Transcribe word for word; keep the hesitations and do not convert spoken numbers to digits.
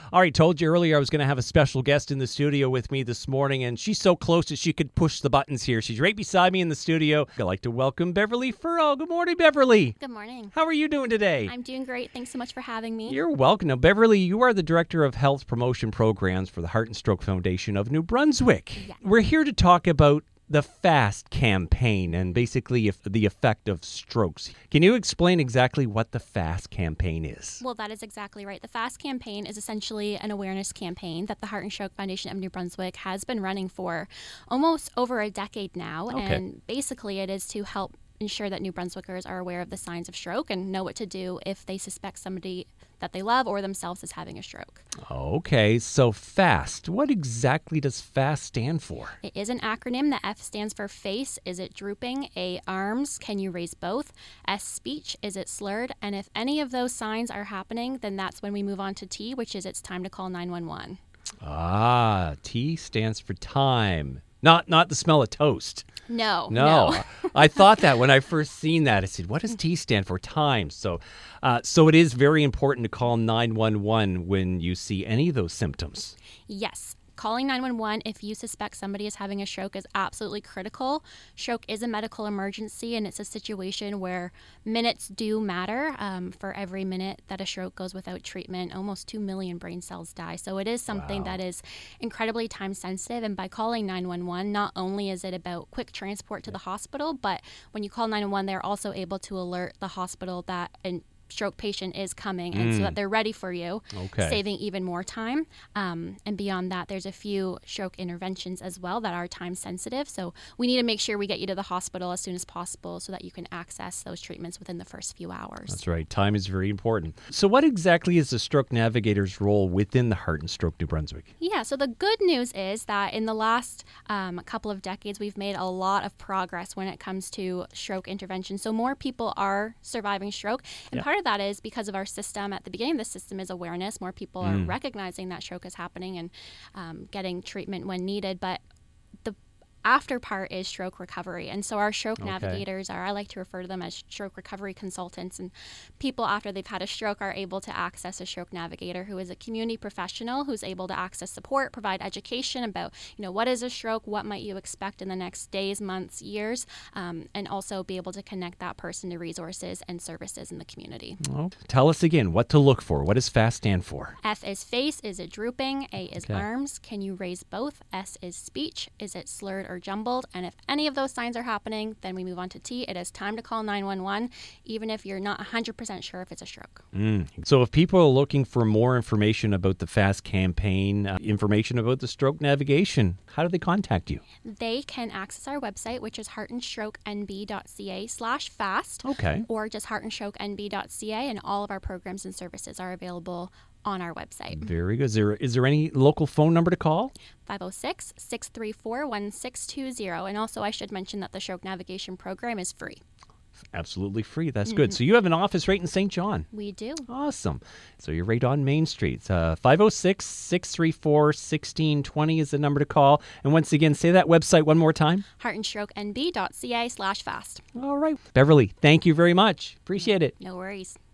All right, told you earlier I was going to have a special guest in the studio with me this morning, and she's so close that she could push the buttons here. She's right beside me in the studio. I'd like to welcome Beverly Furrow. Good morning, Beverly. Good morning. How are you doing today? I'm doing great. Thanks so much for having me. You're welcome. Now, Beverly, you are the Director of Health Promotion Programs for the Heart and Stroke Foundation of New Brunswick. Yeah. We're here to talk about the FAST campaign and basically if the effect of strokes. Can you explain exactly what the FAST campaign is? Well, that is exactly right. The FAST campaign is essentially an awareness campaign that the Heart and Stroke Foundation of New Brunswick has been running for almost over a decade now. Okay. And basically it is to help ensure that New Brunswickers are aware of the signs of stroke and know what to do if they suspect somebody that they love or themselves is having a stroke. Okay, so FAST. What exactly does FAST stand for? It is an acronym. The F stands for face. Is it drooping? A, arms. Can you raise both? S, speech. Is it slurred? And if any of those signs are happening, then that's when we move on to T, which is it's time to call nine one one. Ah, T stands for time. Not not the smell of toast. No, No, no. I thought that when I first seen that. I said, what does T stand for? Time. So uh, so it is very important to call nine one one when you see any of those symptoms. Yes. Calling nine one one if you suspect somebody is having a stroke is absolutely critical. Stroke is a medical emergency, and it's a situation where minutes do matter. Um, for every minute that a stroke goes without treatment, almost two million brain cells die. So it is something Wow. that is incredibly time sensitive. And by calling nine one one, not only is it about quick transport to the hospital, but when you call nine one one, they're also able to alert the hospital that an stroke patient is coming and so that they're ready for you, Okay. saving even more time. Um, and beyond that, there's a few stroke interventions as well that are time sensitive. So we need to make sure we get you to the hospital as soon as possible so that you can access those treatments within the first few hours. That's right. Time is very important. So what exactly is the stroke navigator's role within the Heart and Stroke New Brunswick? Yeah, so the good news is that in the last um, couple of decades, we've made a lot of progress when it comes to stroke intervention. So more people are surviving stroke. And Yeah. part of that is because of our system. At the beginning of the system is awareness. More people are recognizing that stroke is happening and um, getting treatment when needed. But the after part is stroke recovery. And so our stroke Okay. navigators are, I like to refer to them as stroke recovery consultants. And people after they've had a stroke are able to access a stroke navigator who is a community professional who's able to access support, provide education about, you know, what is a stroke, what might you expect in the next days, months, years, um, and also be able to connect that person to resources and services in the community. Oh, tell us again what to look for. What does FAST stand for? F is face. Is it drooping? A is Okay. arms. Can you raise both? S is speech. Is it slurred or jumbled? And if any of those signs are happening, then we move on to T. It is time to call nine one one, even if you're not one hundred percent sure if it's a stroke. Mm. So if people are looking for more information about the FAST campaign, uh, information about the stroke navigation, how do they contact you? They can access our website, which is heartandstrokенb.ca slash fast, Okay. or just heartandstrokenb.ca, and all of our programs and services are available on our website. Very good. Is there, is there any local phone number to call? five oh six, six three four, one six two zero. And also I should mention that the stroke navigation program is free. Absolutely free. That's good. So you have an office right in Saint John. We do. Awesome. So you're right on Main Street. Uh, five oh six, six three four, one six two zero is the number to call. And once again, say that website one more time. heartandstrokeenb.ca slash fast. All right. Beverly, thank you very much. Appreciate it. No worries.